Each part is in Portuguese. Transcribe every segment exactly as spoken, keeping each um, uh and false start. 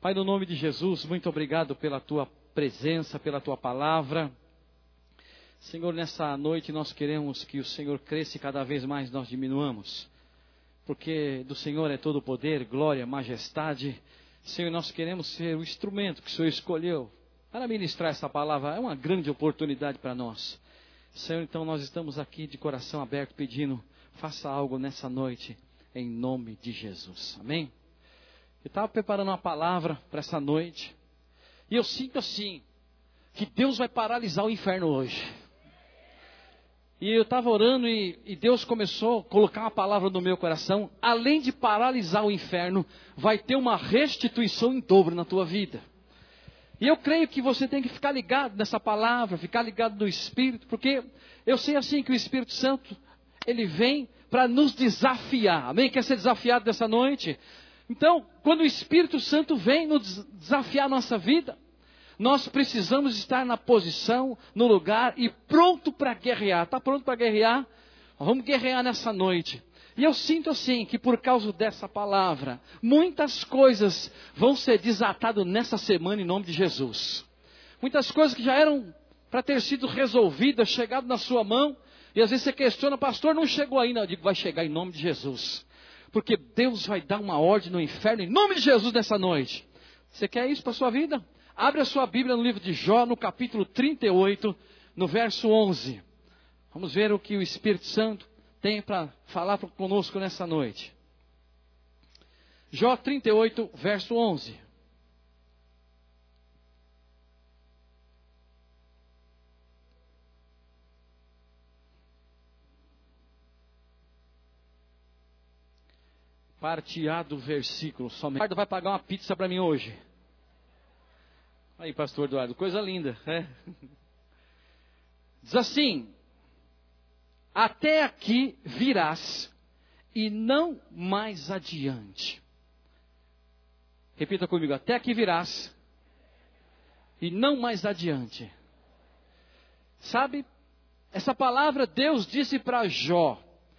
Pai, no nome de Jesus, muito obrigado pela Tua presença, pela Tua palavra. Senhor, nessa noite nós queremos que o Senhor cresça e cada vez mais nós diminuamos. Porque do Senhor é todo o poder, glória, majestade. Senhor, nós queremos ser o instrumento que o Senhor escolheu para ministrar essa palavra. É uma grande oportunidade para nós. Senhor, então nós estamos aqui de coração aberto pedindo, faça algo nessa noite, em nome de Jesus. Amém? Eu estava preparando uma palavra para essa noite. E eu sinto assim, que Deus vai paralisar o inferno hoje. E eu estava orando e, e Deus começou a colocar uma palavra no meu coração. Além de paralisar o inferno, vai ter uma restituição em dobro na tua vida. E eu creio que você tem que ficar ligado nessa palavra, ficar ligado no Espírito. Porque eu sei assim que o Espírito Santo, ele vem para nos desafiar. Amém? Quer ser desafiado dessa noite? Então, quando o Espírito Santo vem nos desafiar a nossa vida, nós precisamos estar na posição, no lugar e pronto para guerrear. Está pronto para guerrear? Vamos guerrear nessa noite. E eu sinto assim, que por causa dessa palavra, muitas coisas vão ser desatadas nessa semana em nome de Jesus. Muitas coisas que já eram para ter sido resolvidas, chegado na sua mão, e às vezes você questiona, pastor, não chegou ainda. Eu digo, vai chegar em nome de Jesus. Porque Deus vai dar uma ordem no inferno em nome de Jesus nessa noite. Você quer isso para a sua vida? Abre a sua Bíblia no livro de Jó, no capítulo trinta e oito, no verso onze. Vamos ver o que o Espírito Santo tem para falar conosco nessa noite. Jó trinta e oito, verso onze. Partear do versículo somente. Eduardo vai pagar uma pizza para mim hoje. Aí, pastor Eduardo, coisa linda, né? Diz assim: até aqui virás e não mais adiante. Repita comigo, até aqui virás e não mais adiante. Sabe, essa palavra Deus disse para Jó.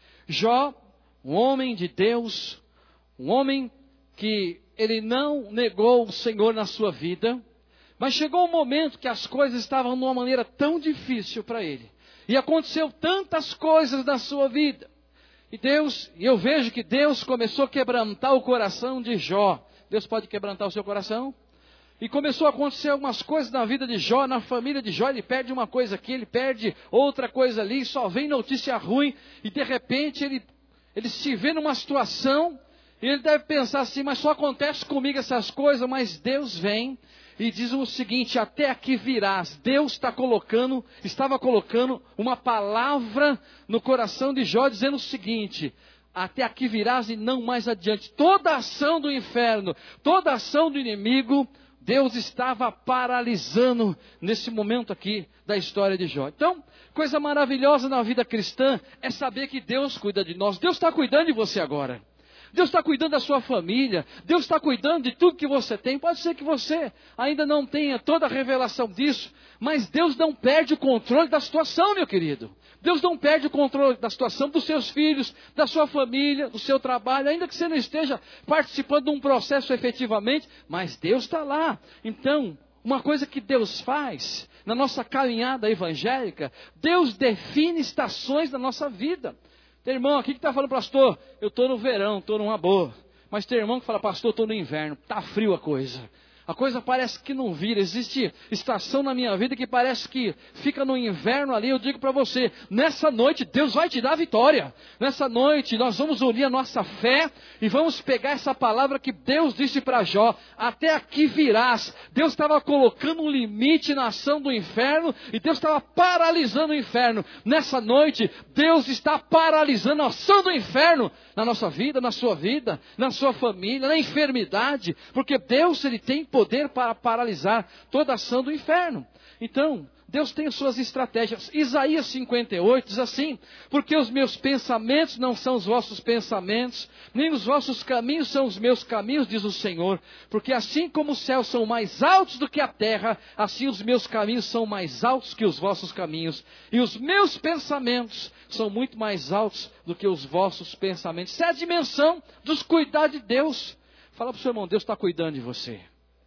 Jó, um homem de Deus, um homem que ele não negou o Senhor na sua vida, mas chegou um momento que as coisas estavam de uma maneira tão difícil para ele. E aconteceu tantas coisas na sua vida. E Deus, e eu vejo que Deus começou a quebrantar o coração de Jó. Deus pode quebrantar o seu coração? E começou a acontecer algumas coisas na vida de Jó, na família de Jó. Ele perde uma coisa aqui, ele perde outra coisa ali, só vem notícia ruim. E de repente ele, ele se vê numa situação, e ele deve pensar assim, mas só acontece comigo essas coisas, mas Deus vem e diz o seguinte, até aqui virás. Deus está colocando, estava colocando uma palavra no coração de Jó, dizendo o seguinte, até aqui virás e não mais adiante. Toda a ação do inferno, toda a ação do inimigo, Deus estava paralisando nesse momento aqui da história de Jó. Então, coisa maravilhosa na vida cristã é saber que Deus cuida de nós. Deus está cuidando de você agora. Deus está cuidando da sua família, Deus está cuidando de tudo que você tem. Pode ser que você ainda não tenha toda a revelação disso, mas Deus não perde o controle da situação, meu querido. Deus não perde o controle da situação dos seus filhos, da sua família, do seu trabalho, ainda que você não esteja participando de um processo efetivamente, mas Deus está lá. Então, uma coisa que Deus faz na nossa caminhada evangélica, Deus define estações da nossa vida. Tem irmão aqui que está falando, pastor, eu estou no verão, estou numa boa. Mas tem irmão que fala, pastor, eu estou no inverno, está frio a coisa. A coisa parece que não vira. Existe estação na minha vida que parece que fica no inverno ali. Eu digo para você, nessa noite Deus vai te dar a vitória. Nessa noite nós vamos unir a nossa fé e vamos pegar essa palavra que Deus disse para Jó. Até aqui virás. Deus estava colocando um limite na ação do inferno e Deus estava paralisando o inferno. Nessa noite Deus está paralisando a ação do inferno na nossa vida, na sua vida, na sua família, na enfermidade. Porque Deus, Ele tem poder para paralisar toda a ação do inferno. Então, Deus tem suas estratégias. Isaías cinquenta e oito diz assim, porque os meus pensamentos não são os vossos pensamentos, nem os vossos caminhos são os meus caminhos, diz o Senhor. Porque assim como os céus são mais altos do que a terra, assim os meus caminhos são mais altos que os vossos caminhos. E os meus pensamentos são muito mais altos do que os vossos pensamentos. Essa é a dimensão dos cuidados de Deus. Fala para o seu irmão, Deus está cuidando de você.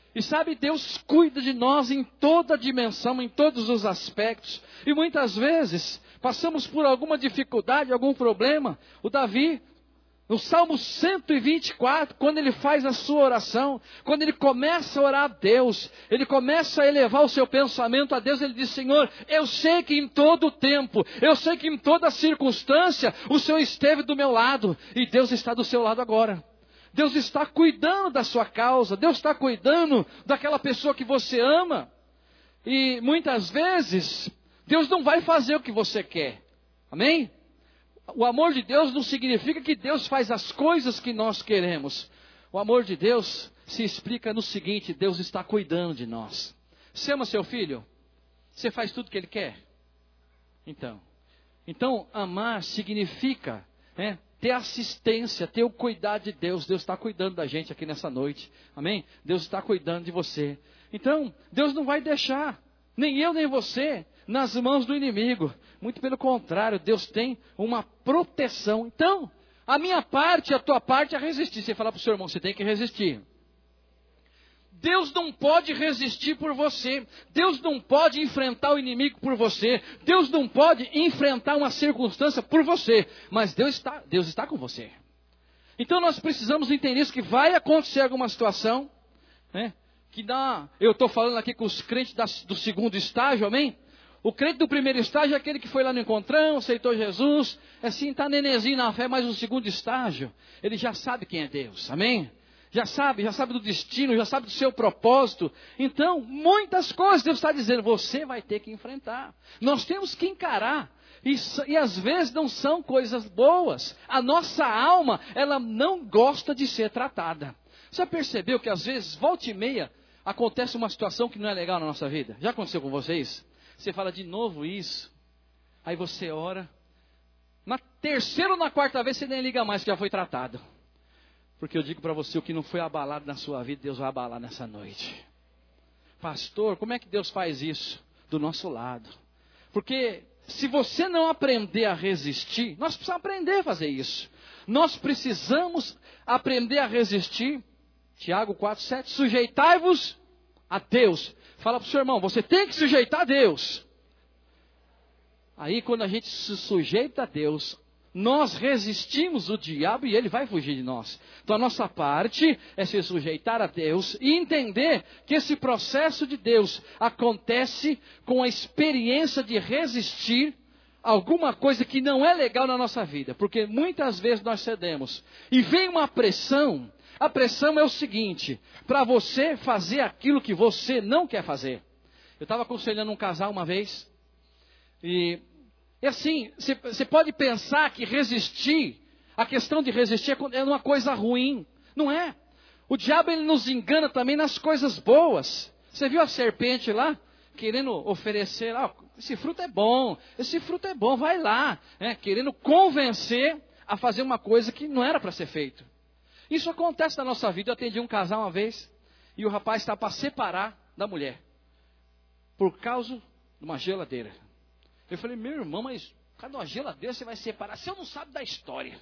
E sabe, Deus cuida de nós em toda a dimensão, em todos os aspectos. E muitas vezes passamos por alguma dificuldade, algum problema. O Davi, no Salmo cento e vinte e quatro, quando ele faz a sua oração, quando ele começa a orar a Deus, ele começa a elevar o seu pensamento a Deus, ele diz: Senhor, eu sei que em todo o tempo, eu sei que em toda circunstância, o Senhor esteve do meu lado, e Deus está do seu lado agora. Deus está cuidando da sua causa, Deus está cuidando daquela pessoa que você ama. E muitas vezes, Deus não vai fazer o que você quer. Amém? O amor de Deus não significa que Deus faz as coisas que nós queremos. O amor de Deus se explica no seguinte: Deus está cuidando de nós. Você ama seu filho? Você faz tudo o que ele quer? Então, então amar significa, né, ter assistência, ter o cuidado de Deus. Deus está cuidando da gente aqui nessa noite. Amém? Deus está cuidando de você. Então, Deus não vai deixar, nem eu nem você, nas mãos do inimigo. Muito pelo contrário, Deus tem uma proteção. Então, a minha parte, a tua parte é resistir. Você fala para o seu irmão: você tem que resistir. Deus não pode resistir por você. Deus não pode enfrentar o inimigo por você. Deus não pode enfrentar uma circunstância por você. Mas Deus está, Deus está com você. Então nós precisamos entender isso, que vai acontecer alguma situação, né, que dá, eu estou falando aqui com os crentes da, do segundo estágio, amém? O crente do primeiro estágio é aquele que foi lá no encontrão, aceitou Jesus, assim, está nenenzinho na fé, mas o segundo estágio, ele já sabe quem é Deus, amém? Já sabe, já sabe do destino, já sabe do seu propósito. Então, muitas coisas Deus está dizendo, você vai ter que enfrentar. Nós temos que encarar. E, e às vezes não são coisas boas. A nossa alma, ela não gosta de ser tratada. Você já percebeu que às vezes, volta e meia, acontece uma situação que não é legal na nossa vida? Já aconteceu com vocês? Você fala de novo isso. Aí você ora. Na terceira ou na quarta vez você nem liga mais, que já foi tratado. Porque eu digo para você, o que não foi abalado na sua vida, Deus vai abalar nessa noite. Pastor, como é que Deus faz isso? Do nosso lado. Porque se você não aprender a resistir, nós precisamos aprender a fazer isso. Nós precisamos aprender a resistir. Tiago quatro, sete, sujeitai-vos a Deus. Fala para o seu irmão, você tem que sujeitar a Deus. Aí quando a gente se sujeita a Deus, nós resistimos o diabo e ele vai fugir de nós. Então a nossa parte é se sujeitar a Deus e entender que esse processo de Deus acontece com a experiência de resistir a alguma coisa que não é legal na nossa vida. Porque muitas vezes nós cedemos. E vem uma pressão. A pressão é o seguinte: para você fazer aquilo que você não quer fazer. Eu estava aconselhando um casal uma vez. E... E assim, você pode pensar que resistir, a questão de resistir é uma coisa ruim. Não é. O diabo ele nos engana também nas coisas boas. Você viu a serpente lá, querendo oferecer, ah, esse fruto é bom, esse fruto é bom, vai lá. Né? Querendo convencer a fazer uma coisa que não era para ser feito. Isso acontece na nossa vida. Eu atendi um casal uma vez, e o rapaz estava para separar da mulher, por causa de uma geladeira. Eu falei, meu irmão, mas cada uma geladeira você vai separar? Você não sabe da história.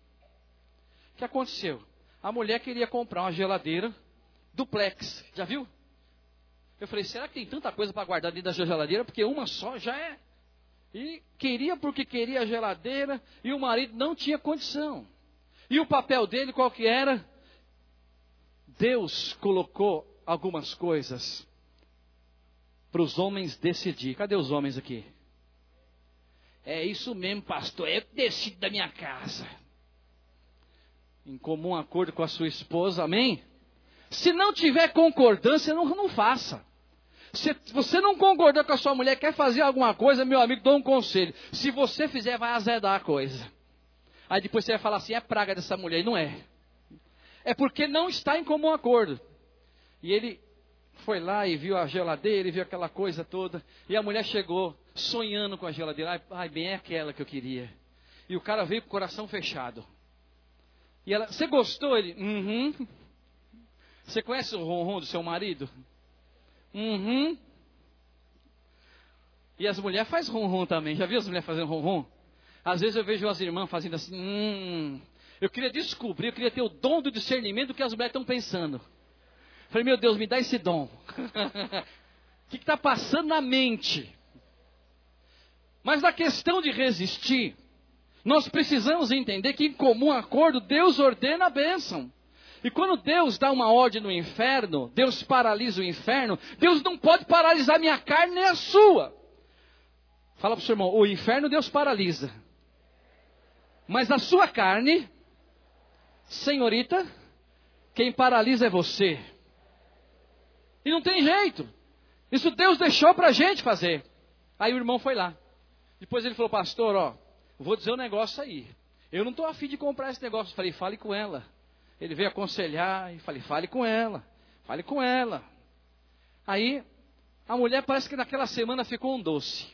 O que aconteceu? A mulher queria comprar uma geladeira duplex. Já viu? Eu falei, será que tem tanta coisa para guardar dentro da geladeira? Porque uma só já é. E queria porque queria a geladeira e o marido não tinha condição. E o papel dele qual que era? Deus colocou algumas coisas para os homens decidir. Cadê os homens aqui? É isso mesmo, pastor, eu decido da minha casa. Em comum acordo com a sua esposa, amém? Se não tiver concordância, não, não faça. Se você não concordar com a sua mulher, quer fazer alguma coisa, meu amigo, dou um conselho. Se você fizer, vai azedar a coisa. Aí depois você vai falar assim, é praga dessa mulher. E não é. É porque não está em comum acordo. E ele foi lá e viu a geladeira, e viu aquela coisa toda. E a mulher chegou sonhando com a geladeira. Ai, ai, bem, é aquela que eu queria. E o cara veio com o coração fechado. E ela, você gostou? Ele, uhum. Você conhece o ronron do seu marido? Uhum. E as mulheres fazem ronron também. Já viu as mulheres fazendo ronron? Às vezes eu vejo as irmãs fazendo assim. Hum. Eu queria descobrir, eu queria ter o dom do discernimento do que as mulheres estão pensando. Falei, meu Deus, me dá esse dom. O que está passando na mente? Mas na questão de resistir, nós precisamos entender que em comum acordo Deus ordena a bênção. E quando Deus dá uma ordem no inferno, Deus paralisa o inferno, Deus não pode paralisar minha carne nem a sua. Fala para o seu irmão, o inferno Deus paralisa. Mas a sua carne, senhorita, quem paralisa é você. E não tem jeito. Isso Deus deixou para a gente fazer. Aí o irmão foi lá. Depois ele falou, pastor, ó, vou dizer um negócio aí. Eu não estou afim de comprar esse negócio. Eu falei, fale com ela. Ele veio aconselhar e falei, fale com ela. Fale com ela. Aí, a mulher parece que naquela semana ficou um doce.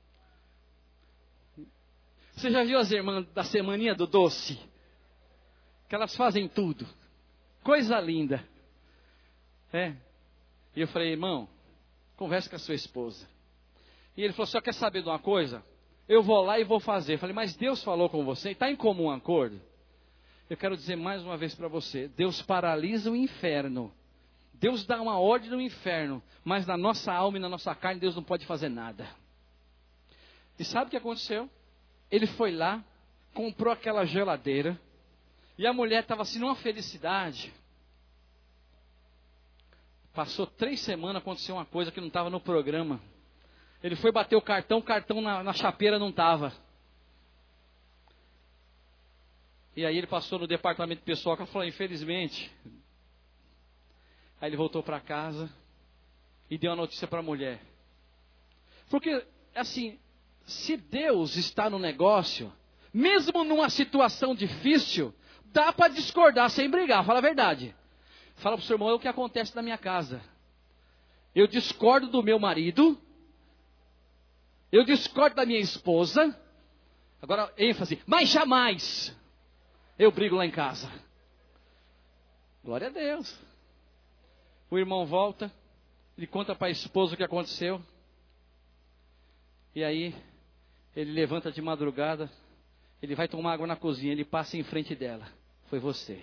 Você já viu as irmãs da semaninha do doce? Que elas fazem tudo. Coisa linda. É. E eu falei, irmão, converse com a sua esposa. E ele falou, só quer saber de uma coisa? Eu vou lá e vou fazer. Eu falei, mas Deus falou com você, está em comum acordo? Eu quero dizer mais uma vez para você, Deus paralisa o inferno. Deus dá uma ordem no inferno, mas na nossa alma e na nossa carne Deus não pode fazer nada. E sabe o que aconteceu? Ele foi lá, comprou aquela geladeira, e a mulher estava assim numa felicidade. Passou três semanas, aconteceu uma coisa que não estava no programa. Ele foi bater o cartão, o cartão na, na chapeira não estava. E aí ele passou no departamento pessoal e falou, infelizmente. Aí ele voltou para casa e deu a notícia para a mulher. Porque, assim, se Deus está no negócio, mesmo numa situação difícil, dá para discordar sem brigar, fala a verdade. Fala para o seu irmão, é o que acontece na minha casa. Eu discordo do meu marido, eu discordo da minha esposa, agora ênfase, mas jamais eu brigo lá em casa. Glória a Deus. O irmão volta, ele conta para a esposa o que aconteceu. E aí, ele levanta de madrugada, ele vai tomar água na cozinha, ele passa em frente dela. Foi você.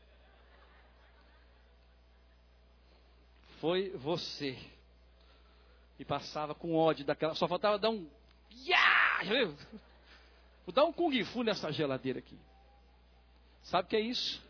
Foi você. E passava com ódio daquela, só faltava dar um... Ya! Já viu? Vou dar um kung fu nessa geladeira aqui. Sabe o que é isso?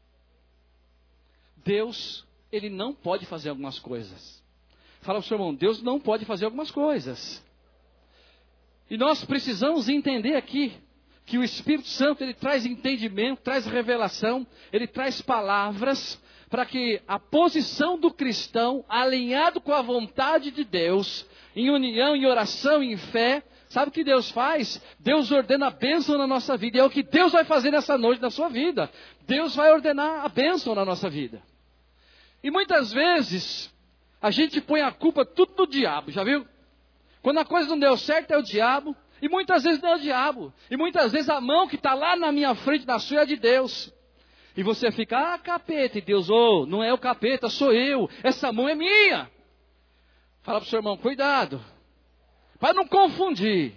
Deus, Ele não pode fazer algumas coisas. Fala para o seu irmão, Deus não pode fazer algumas coisas. E nós precisamos entender aqui, que o Espírito Santo, Ele traz entendimento, traz revelação, Ele traz palavras, para que a posição do cristão, alinhado com a vontade de Deus, em união, em oração, em fé, sabe o que Deus faz? Deus ordena a bênção na nossa vida. E é o que Deus vai fazer nessa noite na sua vida. Deus vai ordenar a bênção na nossa vida. E muitas vezes, a gente põe a culpa tudo no diabo, já viu? Quando a coisa não deu certo é o diabo. E muitas vezes não é o diabo. E muitas vezes a mão que está lá na minha frente, na sua, é de Deus. E você fica, ah, capeta. E Deus, oh, não é o capeta, sou eu. Essa mão é minha. Fala para o seu irmão, cuidado. Para não confundir.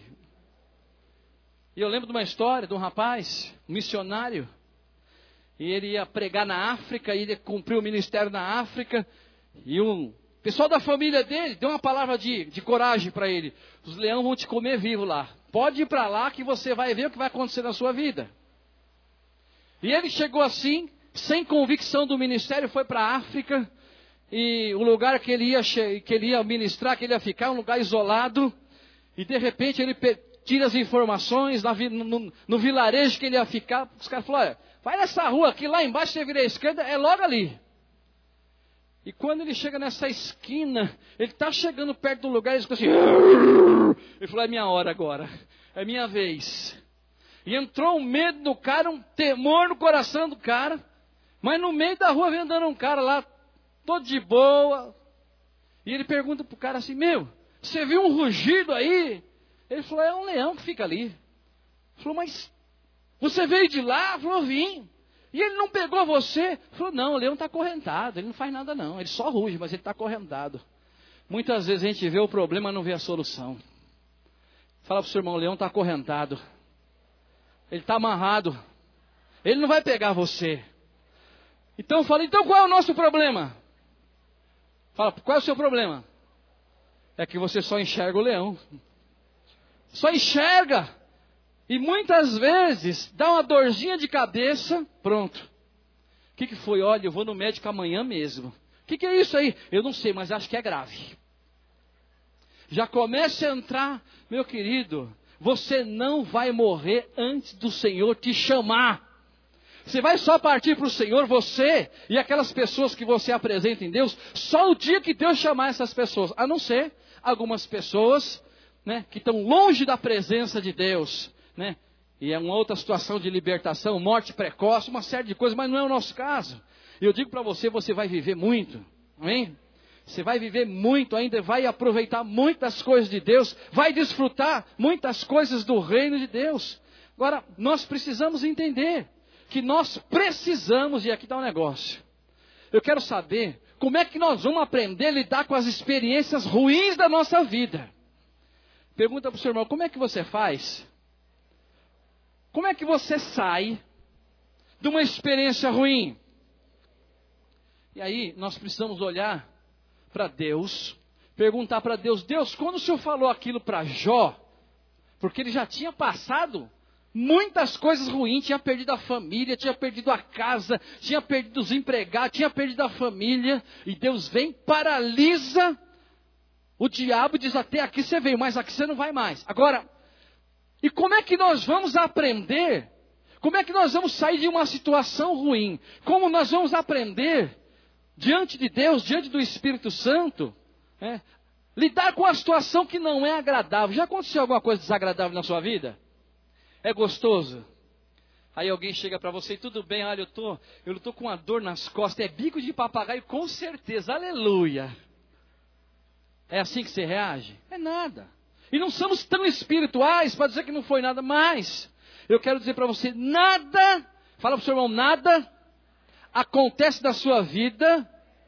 E eu lembro de uma história de um rapaz, um missionário. E ele ia pregar na África, e ele cumpriu o ministério na África. E um pessoal da família dele deu uma palavra de, de coragem para ele. Os leões vão te comer vivo lá. Pode ir para lá que você vai ver o que vai acontecer na sua vida. E ele chegou assim, sem convicção do ministério, foi para a África. E o lugar que ele, ia, que ele ia ministrar, que ele ia ficar, um lugar isolado. E de repente ele tira as informações na, no, no vilarejo que ele ia ficar. Os caras falaram, olha, vai nessa rua aqui, lá embaixo você vira à esquerda, é logo ali. E quando ele chega nessa esquina, ele está chegando perto do lugar, ele ficou assim, ele falou, é minha hora agora, é minha vez. E entrou um medo no cara, um temor no coração do cara, mas no meio da rua vem andando um cara lá, todo de boa, e ele pergunta para o cara assim, meu, você viu um rugido aí? Ele falou, é um leão que fica ali. Ele falou, mas você veio de lá? Ele falou, vim. E ele não pegou você? Ele falou, não, o leão está acorrentado, ele não faz nada não, ele só ruge, mas ele está acorrentado. Muitas vezes a gente vê o problema e não vê a solução. Fala para o seu irmão, o leão está acorrentado, ele está amarrado, ele não vai pegar você. Então eu falo, então qual é o nosso problema? Fala, qual é o seu problema? É que você só enxerga o leão. Só enxerga. E muitas vezes dá uma dorzinha de cabeça, pronto. O que, que foi? Olha, eu vou no médico amanhã mesmo. O que, que é isso aí? Eu não sei, mas acho que é grave. Já começa a entrar, meu querido, você não vai morrer antes do Senhor te chamar. Você vai só partir para o Senhor, você e aquelas pessoas que você apresenta em Deus, só o dia que Deus chamar essas pessoas. A não ser algumas pessoas, né, que estão longe da presença de Deus, né? E é uma outra situação de libertação, morte precoce, uma série de coisas, mas não é o nosso caso. E eu digo para você, você vai viver muito, amém? Você vai viver muito ainda, vai aproveitar muitas coisas de Deus, vai desfrutar muitas coisas do reino de Deus. Agora, nós precisamos entender que nós precisamos, e aqui está um negócio. Eu quero saber como é que nós vamos aprender a lidar com as experiências ruins da nossa vida. Pergunta para o seu irmão, como é que você faz? Como é que você sai de uma experiência ruim? E aí nós precisamos olhar para Deus, perguntar para Deus, Deus, quando o Senhor falou aquilo para Jó, porque ele já tinha passado muitas coisas ruins, tinha perdido a família, tinha perdido a casa, tinha perdido os empregados, tinha perdido a família, e Deus vem, paralisa o diabo e diz, até aqui você veio, mas aqui você não vai mais. Agora, e como é que nós vamos aprender? Como é que nós vamos sair de uma situação ruim? Como nós vamos aprender, diante de Deus, diante do Espírito Santo, é, lidar com a situação que não é agradável? Já aconteceu alguma coisa desagradável na sua vida? É gostoso? Aí alguém chega para você e tudo bem, olha, eu tô, eu tô com uma dor nas costas, é bico de papagaio, com certeza, aleluia. É assim que você reage? É nada. E não somos tão espirituais para dizer que não foi nada, mas eu quero dizer para você, nada, fala para o seu irmão, nada acontece na sua vida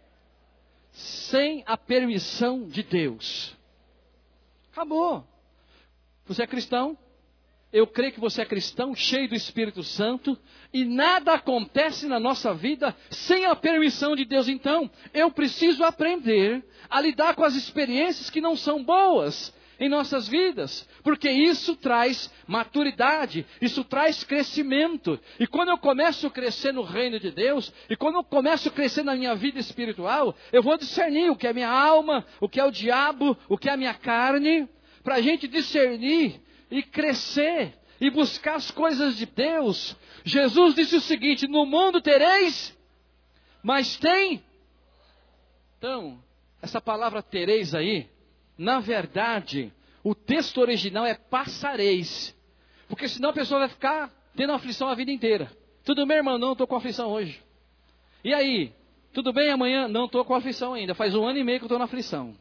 sem a permissão de Deus. Acabou. Você é cristão? Eu creio que você é cristão, cheio do Espírito Santo, e nada acontece na nossa vida sem a permissão de Deus. Então, eu preciso aprender a lidar com as experiências que não são boas em nossas vidas, porque isso traz maturidade, isso traz crescimento. E quando eu começo a crescer no reino de Deus, e quando eu começo a crescer na minha vida espiritual, eu vou discernir o que é minha alma, o que é o diabo, o que é a minha carne, para a gente discernir e crescer, e buscar as coisas de Deus. Jesus disse o seguinte, no mundo tereis, mas tem. Então, essa palavra tereis aí, na verdade, o texto original é passareis. Porque senão a pessoa vai ficar tendo aflição a vida inteira. Tudo bem, irmão? Não, estou com aflição hoje. E aí? Tudo bem amanhã? Não, estou com aflição ainda. Faz um ano e meio que eu estou na aflição.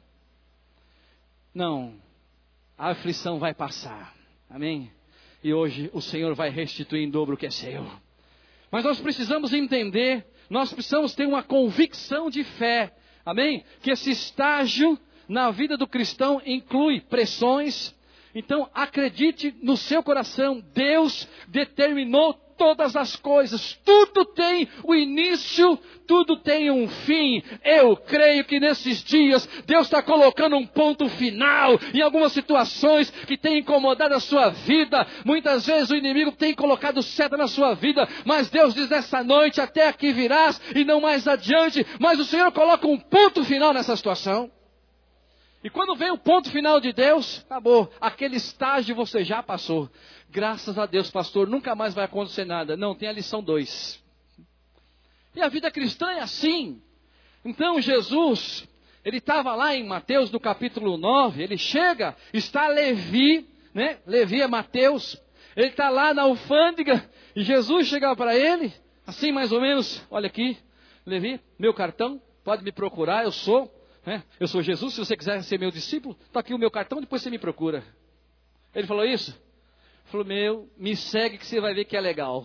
Não, a aflição vai passar. Amém? E hoje o Senhor vai restituir em dobro o que é seu. Mas nós precisamos entender, nós precisamos ter uma convicção de fé. Amém? Que esse estágio na vida do cristão inclui pressões. Então acredite no seu coração, Deus determinou todas as coisas, tudo tem o início, tudo tem um fim. Eu creio que nesses dias Deus está colocando um ponto final em algumas situações que tem incomodado a sua vida. Muitas vezes o inimigo tem colocado seta na sua vida, mas Deus diz nessa noite, até aqui virás e não mais adiante. Mas o Senhor coloca um ponto final nessa situação. E quando vem o ponto final de Deus, acabou. Aquele estágio você já passou. Graças a Deus, pastor, nunca mais vai acontecer nada. Não, tem a lição dois. E a vida cristã é assim. Então Jesus, ele estava lá em Mateus, no capítulo nove, ele chega, está Levi, né? Levi é Mateus. Ele está lá na alfândega, e Jesus chega para ele, assim mais ou menos, olha aqui, Levi, meu cartão, pode me procurar, eu sou... É, eu sou Jesus, se você quiser ser meu discípulo, está aqui o meu cartão, depois você me procura. Ele falou isso? Ele falou, meu, me segue que você vai ver que é legal.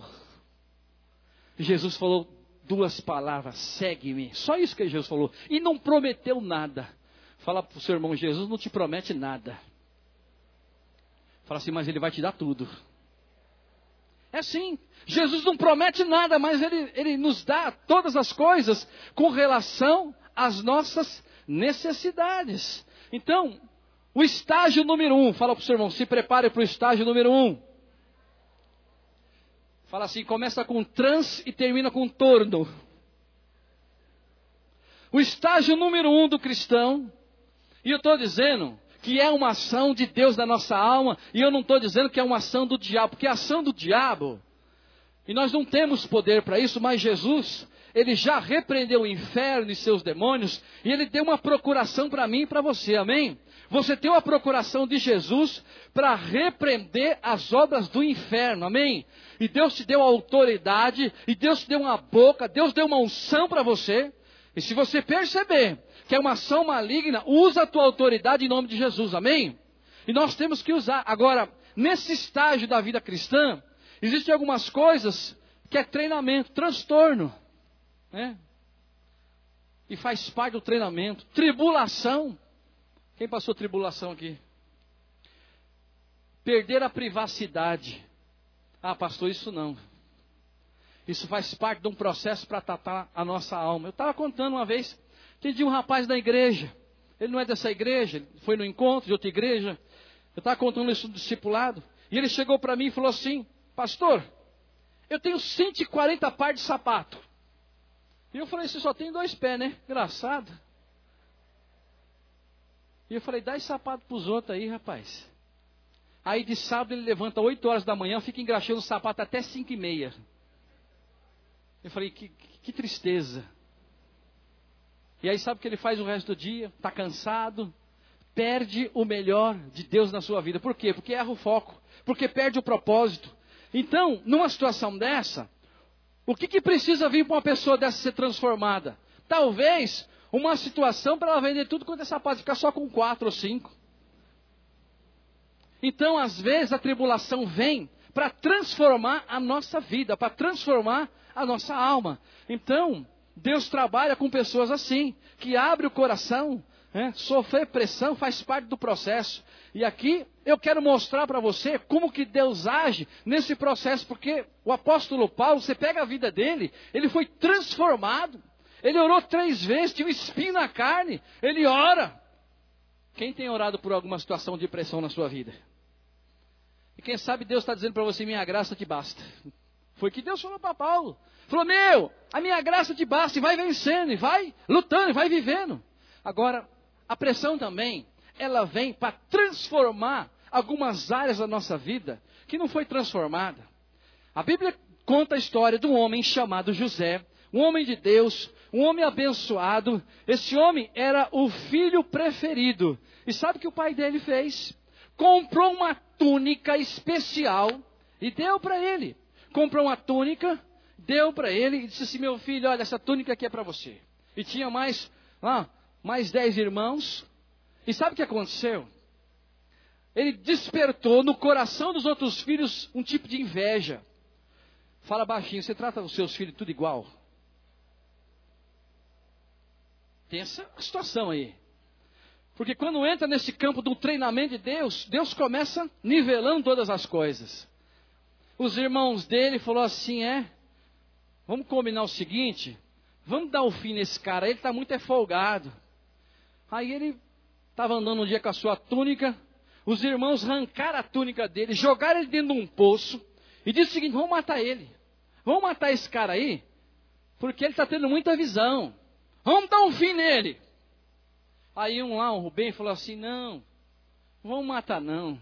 Jesus falou duas palavras, segue-me. Só isso que Jesus falou. E não prometeu nada. Fala para o seu irmão, Jesus não te promete nada. Fala assim, mas ele vai te dar tudo. É assim, Jesus não promete nada, mas ele, ele nos dá todas as coisas com relação às nossas necessidades. Então, o estágio número um, fala para o seu irmão, se prepare para o estágio número um. Fala assim, começa com trans e termina com torno. O estágio número um do cristão, e eu estou dizendo que é uma ação de Deus na nossa alma, e eu não estou dizendo que é uma ação do diabo, porque a ação do diabo, e nós não temos poder para isso, mas Jesus, Ele já repreendeu o inferno e seus demônios, e Ele deu uma procuração para mim e para você, amém? Você tem uma procuração de Jesus para repreender as obras do inferno, amém? E Deus te deu autoridade, e Deus te deu uma boca, Deus deu uma unção para você, e se você perceber que é uma ação maligna, usa a tua autoridade em nome de Jesus, amém? E nós temos que usar. Agora, nesse estágio da vida cristã, existem algumas coisas que é treinamento, transtorno, né? E faz parte do treinamento. Tribulação. Quem passou tribulação aqui? Perder a privacidade. Ah, pastor, isso não. Isso faz parte de um processo para tratar a nossa alma. Eu estava contando uma vez, entendi um rapaz da igreja. Ele não é dessa igreja, ele foi no encontro de outra igreja. Eu estava contando isso no discipulado. E ele chegou para mim e falou assim, pastor, eu tenho cento e quarenta pares de sapato. E eu falei, você só tem dois pés, né? Engraçado. E eu falei, dá esse sapato para os outros aí, rapaz. Aí de sábado ele levanta oito horas da manhã, fica engraxando o sapato até cinco e meia. Eu falei, que, que tristeza. E aí sabe o que ele faz o resto do dia? Está cansado, perde o melhor de Deus na sua vida. Por quê? Porque erra o foco, porque perde o propósito. Então, numa situação dessa, o que, que precisa vir para uma pessoa dessa ser transformada? Talvez uma situação para ela vender tudo quanto é sapato, ficar só com quatro ou cinco. Então, às vezes, a tribulação vem para transformar a nossa vida, para transformar a nossa alma. Então, Deus trabalha com pessoas assim, que abre o coração, né? Sofrer pressão faz parte do processo. E aqui eu quero mostrar para você como que Deus age nesse processo, porque o apóstolo Paulo, você pega a vida dele, ele foi transformado. Ele orou três vezes, tinha um espinho na carne, ele ora. Quem tem orado por alguma situação de pressão na sua vida? E quem sabe Deus está dizendo para você, minha graça te basta. Foi o que Deus falou para Paulo. Falou, meu, a minha graça te basta, e vai vencendo, e vai lutando, e vai vivendo. Agora, a pressão também, ela vem para transformar algumas áreas da nossa vida que não foi transformada. A Bíblia conta a história de um homem chamado José, um homem de Deus, um homem abençoado. Esse homem era o filho preferido. E sabe o que o pai dele fez? Comprou uma túnica especial e deu para ele. Comprou uma túnica, deu para ele e disse assim, meu filho, olha, essa túnica aqui é para você. E tinha mais, ah, mais dez irmãos. E sabe o que aconteceu? Ele despertou no coração dos outros filhos um tipo de inveja. Fala baixinho, você trata os seus filhos tudo igual? Tem essa situação aí. Porque quando entra nesse campo do treinamento de Deus, Deus começa nivelando todas as coisas. Os irmãos dele falaram assim, é, vamos combinar o seguinte, vamos dar o fim nesse cara, ele está muito é folgado. Aí ele estava andando um dia com a sua túnica, os irmãos arrancaram a túnica dele, jogaram ele dentro de um poço, e disse o seguinte, vamos matar ele, vamos matar esse cara aí, porque ele está tendo muita visão, vamos dar um fim nele. Aí um lá, um Rubem, falou assim, não, não vamos matar não,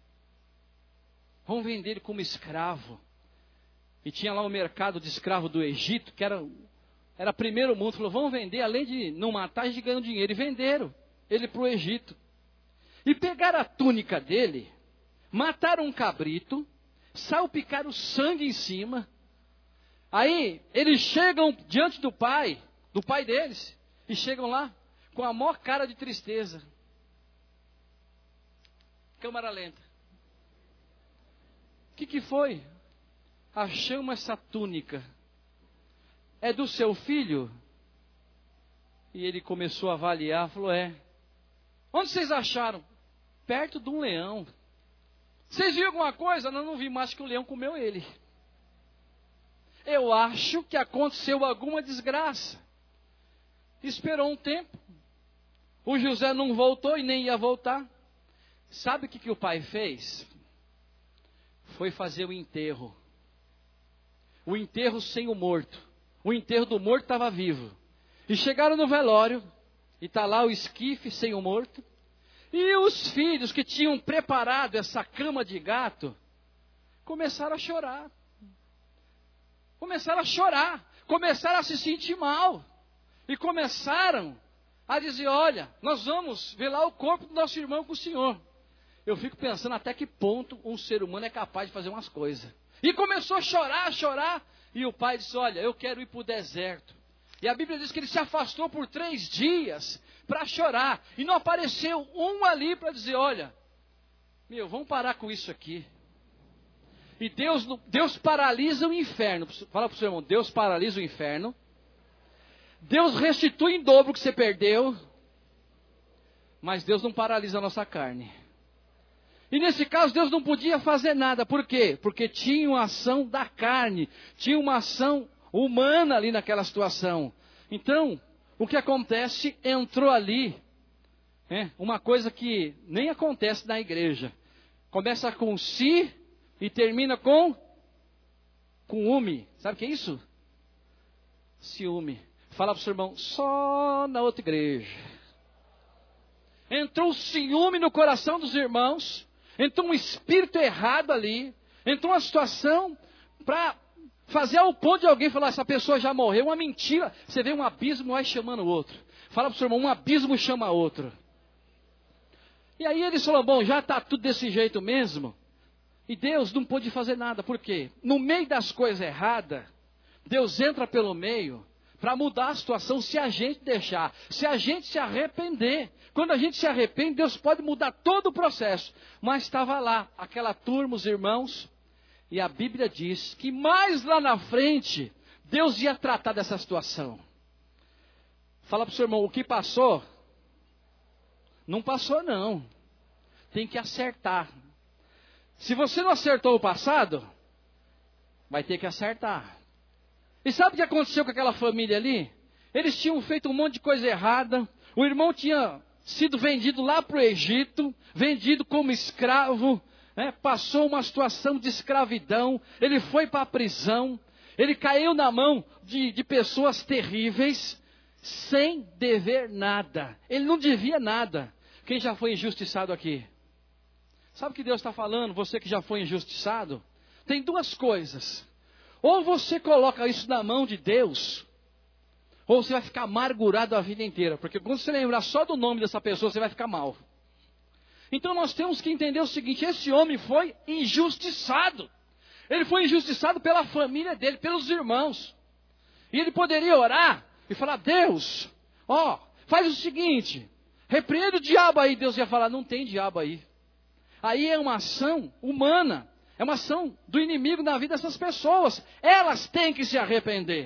vamos vender ele como escravo. E tinha lá o mercado de escravo do Egito, que era, era primeiro mundo, falou, vamos vender, além de não matar, a gente ganha dinheiro. E venderam ele para o Egito. E pegaram a túnica dele, mataram um cabrito, salpicaram sangue em cima. Aí eles chegam diante do pai, do pai deles, e chegam lá com a maior cara de tristeza. Câmara lenta. O que, que foi? Achamos essa túnica. É do seu filho? E ele começou a avaliar, falou, é. Onde vocês acharam? Perto de um leão. Vocês viram alguma coisa? Não, não vi mais que o leão comeu ele. Eu acho que aconteceu alguma desgraça. Esperou um tempo. O José não voltou e nem ia voltar. Sabe o que, que o pai fez? Foi fazer o enterro. O enterro sem o morto. O enterro do morto estava vivo. E chegaram no velório, e está lá o esquife sem o morto. E os filhos que tinham preparado essa cama de gato, começaram a chorar. Começaram a chorar. Começaram a se sentir mal. E começaram a dizer, olha, nós vamos velar o corpo do nosso irmão com o Senhor. Eu fico pensando até que ponto um ser humano é capaz de fazer umas coisas. E começou a chorar, a chorar. E o pai disse, olha, eu quero ir para o deserto. E a Bíblia diz que ele se afastou por três dias para chorar. E não apareceu um ali para dizer, olha, meu, vamos parar com isso aqui. E Deus, Deus paralisa o inferno. Fala para o seu irmão, Deus paralisa o inferno. Deus restitui em dobro o que você perdeu. Mas Deus não paralisa a nossa carne. E nesse caso Deus não podia fazer nada. Por quê? Porque tinha uma ação da carne. Tinha uma ação humana ali naquela situação. Então, o que acontece? Entrou ali é, uma coisa que nem acontece na igreja. Começa com si e termina com com umi. Sabe o que é isso? Ciúme. Fala para o seu irmão, só na outra igreja. Entrou o ciúme no coração dos irmãos. Entrou um espírito errado ali. Entrou uma situação para fazer ao ponto de alguém falar, essa pessoa já morreu, uma mentira. Você vê um abismo, vai chamando o outro. Fala para o seu irmão, um abismo chama outro. E aí eles falaram, bom, já está tudo desse jeito mesmo. E Deus não pôde fazer nada. Por quê? No meio das coisas erradas, Deus entra pelo meio para mudar a situação se a gente deixar. Se a gente se arrepender. Quando a gente se arrepende, Deus pode mudar todo o processo. Mas estava lá, aquela turma, os irmãos. E a Bíblia diz que mais lá na frente, Deus ia tratar dessa situação. Fala para o seu irmão, o que passou? Não passou não. Tem que acertar. Se você não acertou o passado, vai ter que acertar. E sabe o que aconteceu com aquela família ali? Eles tinham feito um monte de coisa errada. O irmão tinha sido vendido lá para o Egito, vendido como escravo. É, passou uma situação de escravidão, ele foi para a prisão, ele caiu na mão de, de pessoas terríveis, sem dever nada, ele não devia nada. Quem já foi injustiçado aqui? Sabe o que Deus está falando, você que já foi injustiçado? Tem duas coisas, ou você coloca isso na mão de Deus, ou você vai ficar amargurado a vida inteira, porque quando você lembrar só do nome dessa pessoa, você vai ficar mal. Então nós temos que entender o seguinte, esse homem foi injustiçado. Ele foi injustiçado pela família dele, pelos irmãos. E ele poderia orar e falar, Deus, ó, faz o seguinte, repreende o diabo aí. Deus ia falar, não tem diabo aí. Aí é uma ação humana, é uma ação do inimigo na vida dessas pessoas. Elas têm que se arrepender.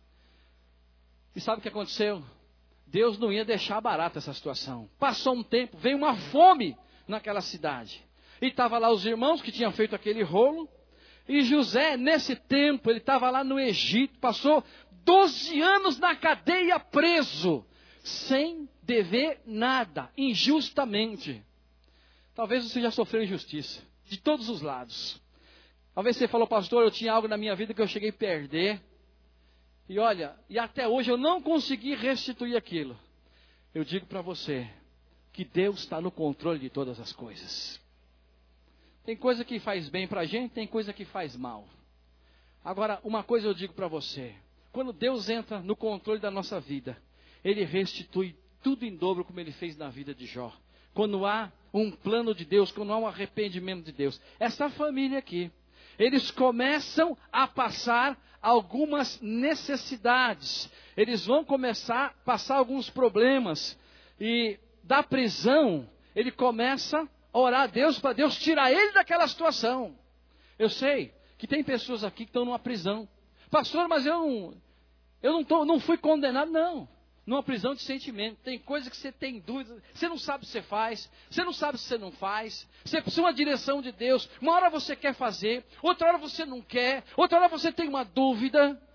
E sabe o que aconteceu? Deus não ia deixar barata essa situação. Passou um tempo, veio uma fome naquela cidade. E estava lá os irmãos que tinham feito aquele rolo. E José, nesse tempo, ele estava lá no Egito, passou doze anos na cadeia preso, sem dever nada, injustamente. Talvez você já sofreu injustiça, de todos os lados. Talvez você falou, pastor, eu tinha algo na minha vida que eu cheguei a perder. E olha, e até hoje eu não consegui restituir aquilo. Eu digo para você, que Deus está no controle de todas as coisas. Tem coisa que faz bem para a gente, tem coisa que faz mal. Agora, uma coisa eu digo para você. Quando Deus entra no controle da nossa vida, Ele restitui tudo em dobro como Ele fez na vida de Jó. Quando há um plano de Deus, quando há um arrependimento de Deus. Essa família aqui, eles começam a passar algumas necessidades. Eles vão começar a passar alguns problemas. E da prisão, ele começa a orar a Deus para Deus tirar ele daquela situação. Eu sei que tem pessoas aqui que estão numa prisão. Pastor, mas eu não, eu não, tô, não fui condenado, não. Numa prisão de sentimento. Tem coisa que você tem dúvida, você não sabe se você faz, você não sabe se você não faz. Você precisa de uma direção de Deus. Uma hora você quer fazer, outra hora você não quer, outra hora você tem uma dúvida.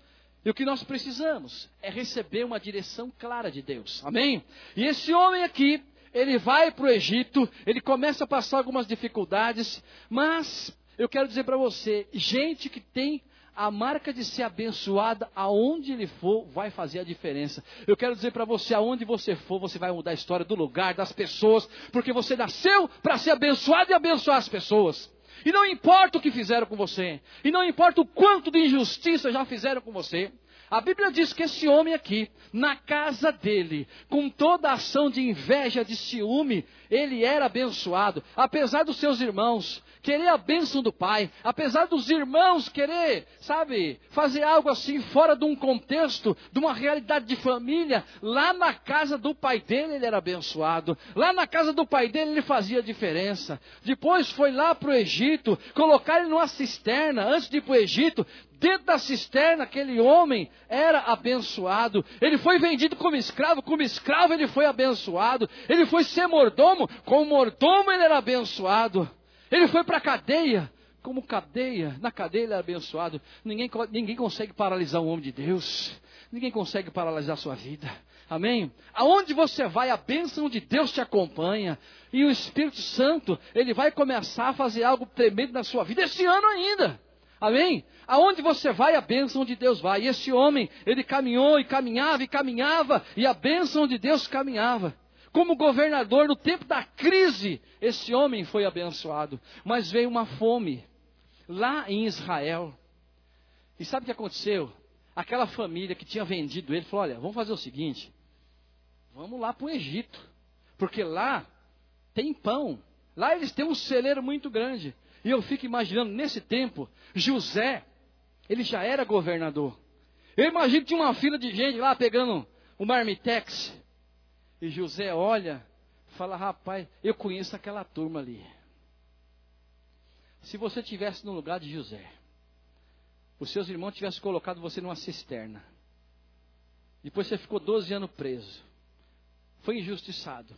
E o que nós precisamos é receber uma direção clara de Deus. Amém? E esse homem aqui, ele vai para o Egito, ele começa a passar algumas dificuldades, mas eu quero dizer para você, gente que tem a marca de ser abençoada, aonde ele for, vai fazer a diferença. Eu quero dizer para você, aonde você for, você vai mudar a história do lugar, das pessoas, porque você nasceu para ser abençoado e abençoar as pessoas. E não importa o que fizeram com você, e não importa o quanto de injustiça já fizeram com você. A Bíblia diz que esse homem aqui, na casa dele, com toda a ação de inveja, de ciúme, ele era abençoado. Apesar dos seus irmãos querer a bênção do pai, apesar dos irmãos querer, sabe, fazer algo assim fora de um contexto, de uma realidade de família, lá na casa do pai dele ele era abençoado. Lá na casa do pai dele ele fazia diferença. Depois foi lá para o Egito, colocar ele numa cisterna, antes de ir para o Egito. Dentro da cisterna, aquele homem era abençoado. Ele foi vendido como escravo, como escravo ele foi abençoado. Ele foi ser mordomo, como mordomo ele era abençoado. Ele foi para a cadeia, como cadeia, na cadeia ele era abençoado. Ninguém, ninguém consegue paralisar o homem de Deus. Ninguém consegue paralisar a sua vida. Amém? Aonde você vai, a bênção de Deus te acompanha. E o Espírito Santo, ele vai começar a fazer algo tremendo na sua vida, esse ano ainda. Amém? Aonde você vai, a bênção de Deus vai. E esse homem, ele caminhou e caminhava e caminhava, e a bênção de Deus caminhava. Como governador, no tempo da crise, esse homem foi abençoado. Mas veio uma fome lá em Israel. E sabe o que aconteceu? Aquela família que tinha vendido ele, falou, olha, vamos fazer o seguinte. Vamos lá para o Egito. Porque lá tem pão. Lá eles têm um celeiro muito grande. E eu fico imaginando, nesse tempo, José, ele já era governador. Eu imagino que tinha uma fila de gente lá pegando o marmitex. E José olha, fala, rapaz, eu conheço aquela turma ali. Se você estivesse no lugar de José, os seus irmãos tivessem colocado você numa cisterna. Depois você ficou doze anos preso. Foi injustiçado.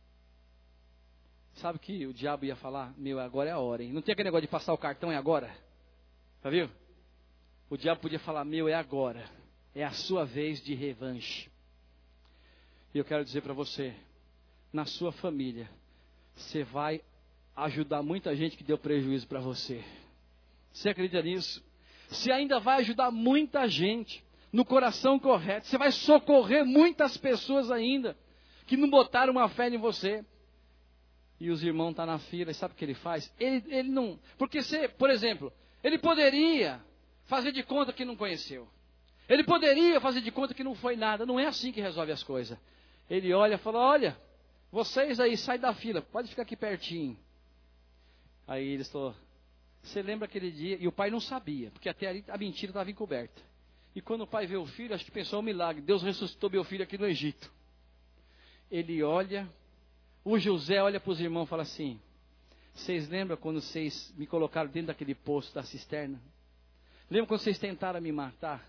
Sabe que o diabo ia falar, meu, agora é a hora, hein? Não tem aquele negócio de passar o cartão, é agora? Tá viu? O diabo podia falar, meu, é agora. É a sua vez de revanche. E eu quero dizer para você, na sua família, você vai ajudar muita gente que deu prejuízo para você. Você acredita nisso? Você ainda vai ajudar muita gente no coração correto. Você vai socorrer muitas pessoas ainda que não botaram uma fé em você. E os irmãos estão tá na fila, e sabe o que ele faz? Ele, ele não... Porque você, por exemplo, ele poderia fazer de conta que não conheceu. Ele poderia fazer de conta que não foi nada. Não é assim que resolve as coisas. Ele olha e fala, olha, vocês aí, sai da fila, pode ficar aqui pertinho. Aí eles falaram, você lembra aquele dia? E o pai não sabia, porque até ali a mentira estava encoberta. E quando o pai vê o filho, acho que pensou um milagre. Deus ressuscitou meu filho aqui no Egito. Ele olha, o José olha para os irmãos e fala assim, vocês lembram quando vocês me colocaram dentro daquele poço da cisterna? Lembra quando vocês tentaram me matar?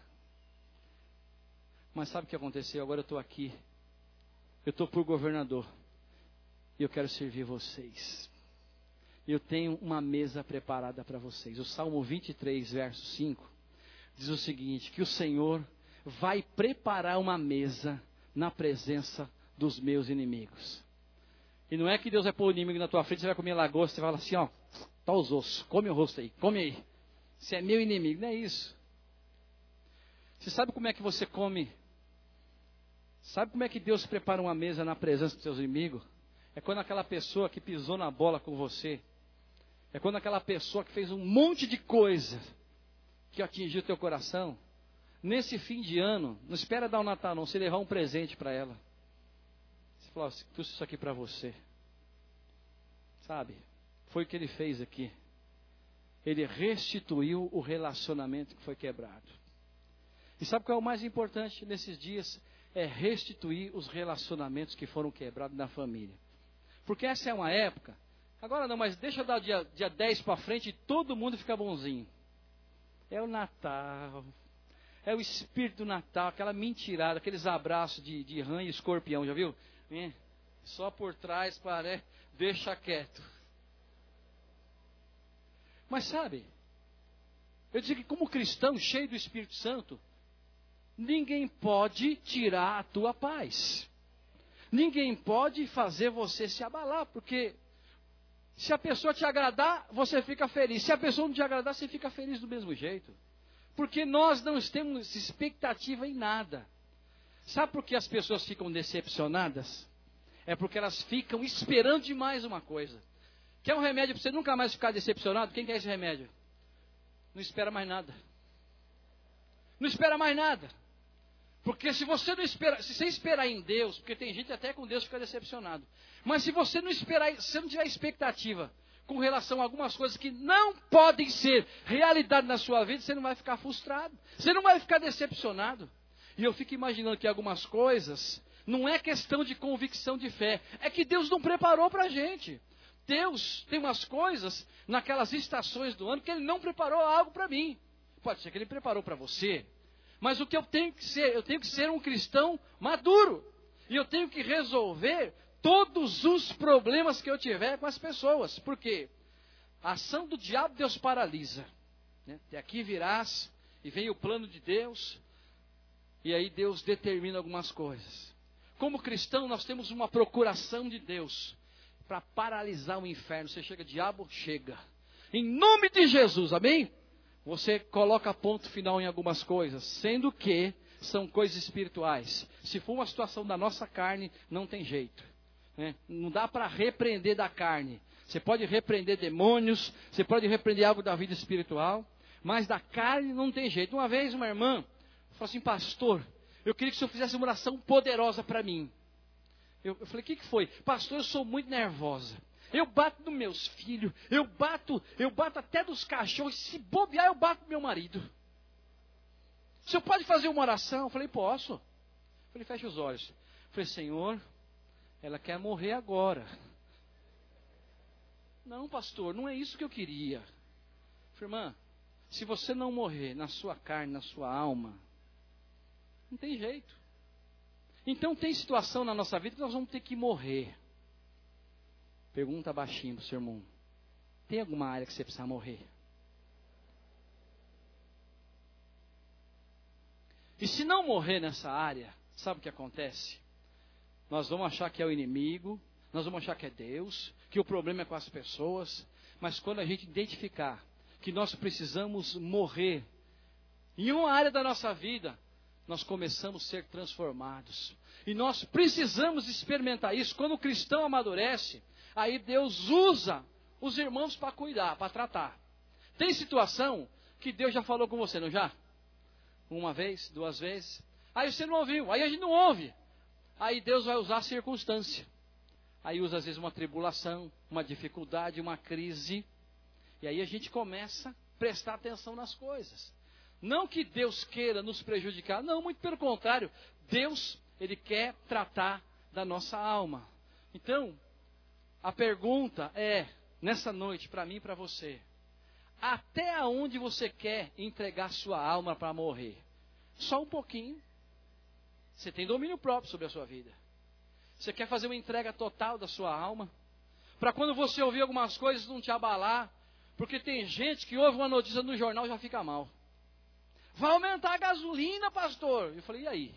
Mas sabe o que aconteceu? Agora eu estou aqui. Eu estou por governador. E eu quero servir vocês. Eu tenho uma mesa preparada para vocês. O Salmo vinte e três, verso cinco, diz o seguinte, que o Senhor vai preparar uma mesa na presença dos meus inimigos. E não é que Deus vai pôr o inimigo na tua frente, você vai comer lagosta, você fala assim, ó, tá os ossos, come o rosto aí, come aí. Você é meu inimigo, não é isso. Você sabe como é que você come? Sabe como é que Deus prepara uma mesa na presença dos seus inimigos? É quando aquela pessoa que pisou na bola com você, é quando aquela pessoa que fez um monte de coisa que atingiu o teu coração, nesse fim de ano, não espera dar um Natal não, você levar um presente para ela. Você fala, trouxe isso aqui para você. Sabe? Foi o que ele fez aqui. Ele restituiu o relacionamento que foi quebrado. E sabe qual é o mais importante nesses dias? É restituir os relacionamentos que foram quebrados na família. Porque essa é uma época, agora não, mas deixa eu dar o dia, dia dez para frente e todo mundo fica bonzinho. É o Natal, é o espírito do Natal, aquela mentirada, aqueles abraços de, de rã e escorpião, já viu? É, só por trás, parece, deixa quieto. Mas sabe, eu digo que como cristão cheio do Espírito Santo, ninguém pode tirar a tua paz. Ninguém pode fazer você se abalar, porque se a pessoa te agradar, você fica feliz. Se a pessoa não te agradar, você fica feliz do mesmo jeito. Porque nós não temos expectativa em nada. Sabe por que as pessoas ficam decepcionadas? É porque elas ficam esperando demais uma coisa. Quer um remédio para você nunca mais ficar decepcionado? Quem quer esse remédio? Não espera mais nada. Não espera mais nada. Porque se você não espera, se você esperar em Deus, porque tem gente até com Deus fica decepcionado. Mas se você não esperar, se você não tiver expectativa com relação a algumas coisas que não podem ser realidade na sua vida, você não vai ficar frustrado. Você não vai ficar decepcionado. E eu fico imaginando que algumas coisas não é questão de convicção de fé, é que Deus não preparou para a gente. Deus tem umas coisas naquelas estações do ano que Ele não preparou algo para mim. Pode ser que Ele preparou para você. Mas o que eu tenho que ser? Eu tenho que ser um cristão maduro. E eu tenho que resolver todos os problemas que eu tiver com as pessoas. Por quê? A ação do diabo Deus paralisa. Né? Até aqui virás e vem o plano de Deus. E aí Deus determina algumas coisas. Como cristão nós temos uma procuração de Deus para paralisar o inferno. Você chega, diabo, chega. Em nome de Jesus, amém? Você coloca ponto final em algumas coisas, sendo que são coisas espirituais. Se for uma situação da nossa carne, não tem jeito. Né? Não dá para repreender da carne. Você pode repreender demônios, você pode repreender algo da vida espiritual, mas da carne não tem jeito. Uma vez uma irmã falou assim, pastor, eu queria que o senhor fizesse uma oração poderosa para mim. Eu, eu falei, o que, que foi? Pastor, eu sou muito nervosa. Eu bato nos meus filhos, eu bato, eu bato até dos cachorros, se bobear eu bato no meu marido. O senhor pode fazer uma oração? Eu falei, posso. Eu falei, fecha os olhos. Eu falei, Senhor, ela quer morrer agora. Não, pastor, não é isso que eu queria. Eu falei, irmã, se você não morrer na sua carne, na sua alma, não tem jeito. Então tem situação na nossa vida que nós vamos ter que morrer. Pergunta baixinho para o seu irmão. Tem alguma área que você precisa morrer? E se não morrer nessa área, sabe o que acontece? Nós vamos achar que é o inimigo, nós vamos achar que é Deus, que o problema é com as pessoas. Mas quando a gente identificar que nós precisamos morrer em uma área da nossa vida, nós começamos a ser transformados. E nós precisamos experimentar isso. Quando o cristão amadurece, aí Deus usa os irmãos para cuidar, para tratar. Tem situação que Deus já falou com você, não já? Uma vez, duas vezes. Aí você não ouviu, aí a gente não ouve. Aí Deus vai usar a circunstância. Aí usa às vezes uma tribulação, uma dificuldade, uma crise. E aí a gente começa a prestar atenção nas coisas. Não que Deus queira nos prejudicar, não, muito pelo contrário. Deus, Ele quer tratar da nossa alma. Então, a pergunta é, nessa noite, para mim e para você, até onde você quer entregar sua alma para morrer? Só um pouquinho. Você tem domínio próprio sobre a sua vida. Você quer fazer uma entrega total da sua alma? Para quando você ouvir algumas coisas não te abalar, porque tem gente que ouve uma notícia no jornal e já fica mal. Vai aumentar a gasolina, pastor. Eu falei, e aí?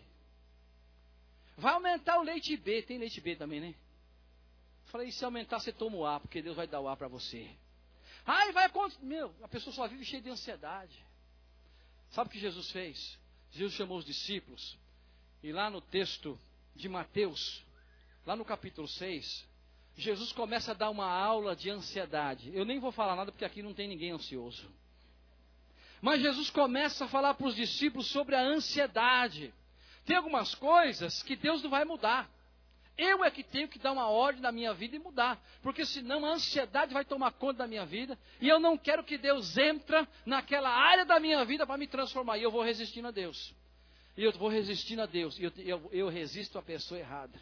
Vai aumentar o leite B. Tem leite B também, né? Eu falei, e se aumentar, você toma o A, porque Deus vai dar o A para você. Ai, vai acontecer. Meu, a pessoa só vive cheia de ansiedade. Sabe o que Jesus fez? Jesus chamou os discípulos. E lá no texto de Mateus, lá no capítulo seis, Jesus começa a dar uma aula de ansiedade. Eu nem vou falar nada, porque aqui não tem ninguém ansioso. Mas Jesus começa a falar para os discípulos sobre a ansiedade. Tem algumas coisas que Deus não vai mudar. Eu é que tenho que dar uma ordem na minha vida e mudar. Porque senão a ansiedade vai tomar conta da minha vida. E eu não quero que Deus entre naquela área da minha vida para me transformar. E eu vou resistindo a Deus. E eu vou resistindo a Deus. E eu, eu, eu resisto à pessoa errada.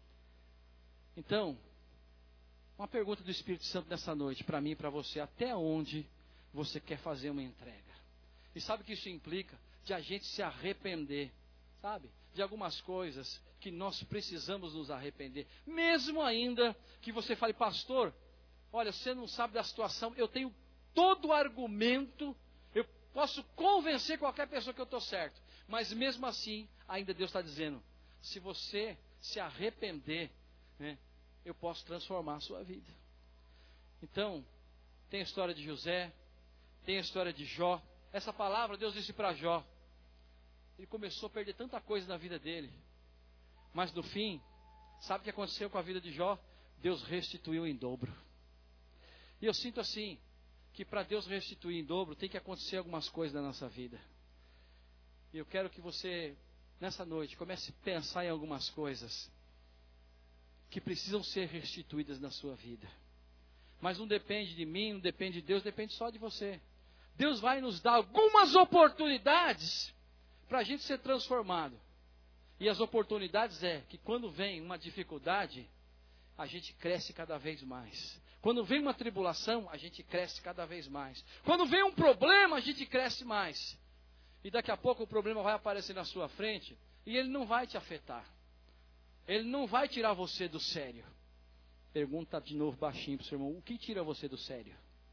Então, uma pergunta do Espírito Santo nessa noite, para mim e para você. Até onde você quer fazer uma entrega? E sabe o que isso implica? De a gente se arrepender, sabe? De algumas coisas que nós precisamos nos arrepender. Mesmo ainda que você fale, pastor, olha, você não sabe da situação, eu tenho todo o argumento, eu posso convencer qualquer pessoa que eu estou certo. Mas mesmo assim, ainda Deus está dizendo, se você se arrepender, né, eu posso transformar a sua vida. Então, tem a história de José, tem a história de Jó. Essa palavra Deus disse para Jó. Ele começou a perder tanta coisa na vida dele. Mas no fim, sabe o que aconteceu com a vida de Jó? Deus restituiu em dobro. E eu sinto assim, que para Deus restituir em dobro, tem que acontecer algumas coisas na nossa vida. E eu quero que você, nessa noite, comece a pensar em algumas coisas que precisam ser restituídas na sua vida. Mas não depende de mim, não depende de Deus, depende só de você. Deus vai nos dar algumas oportunidades para a gente ser transformado. E as oportunidades é que quando vem uma dificuldade, a gente cresce cada vez mais. Quando vem uma tribulação, a gente cresce cada vez mais. Quando vem um problema, a gente cresce mais. E daqui a pouco o problema vai aparecer na sua frente e ele não vai te afetar. Ele não vai tirar você do sério. Pergunta de novo baixinho para o seu irmão, o que tira você do sério?